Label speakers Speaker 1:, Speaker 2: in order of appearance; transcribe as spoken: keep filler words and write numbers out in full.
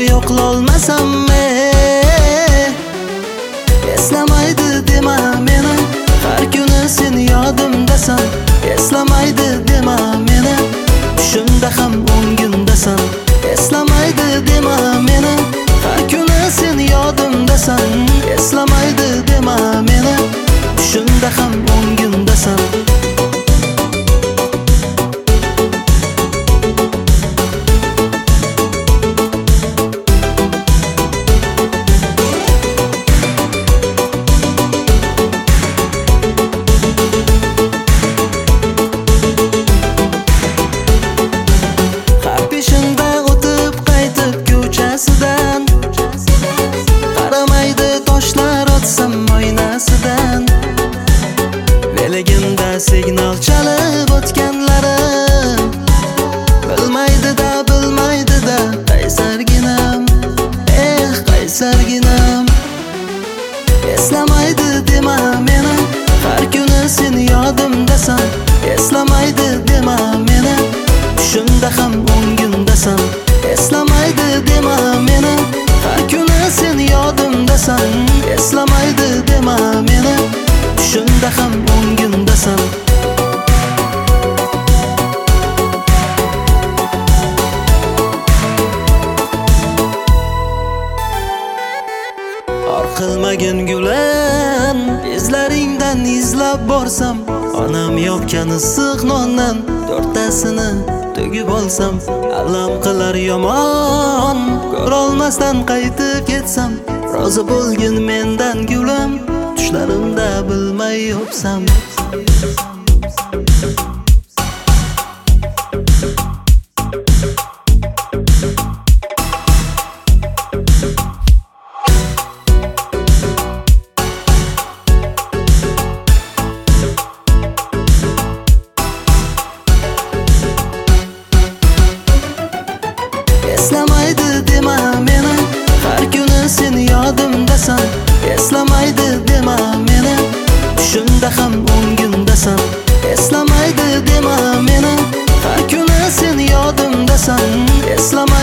Speaker 1: yo'qlolmasam eslamaydi dema meni, har kuni sen yodimdasan. Eslamaydi dema meni, tushimda ham o'ngindasan. Eslamaydi dema meni, har kuni sen yodimdasan. Eslamaydi dema meni, tushimda ham o'ngindasan. Qaramaydi toshlar otsam oynasidan, veligimda signal chalib o'tganlari bilmaydi-da, bilmaydi-da qaysarginam, eh qaysarginam. Eslamaydi dema meni, har kuni sen yodimdasan. Eslamaydi dema meni, tushimda ham o'ngindasan. Eslamaydi dema meni, har kuni sen yodimdasan. Eslamaydi dema meni, tushimda ham o'ngindasan. Or qilmagin gulam, izlaringdan izlab borsam, onam yopgan issiq nondan to'rttasini tugib olsam, alam qilar yomon, ko'rolmasdan qaytib ketsam. Rozi bo'lgin mendan gulam, tushlarimda bilmay yopsam. Eslamaydi dema meni, har kuni sen yodimdasan. Eslamaydi dema meni, tushimda ham o'ngindasan. Eslamaydi dema meni, har kuni sen yodimdasan. Eslamaydi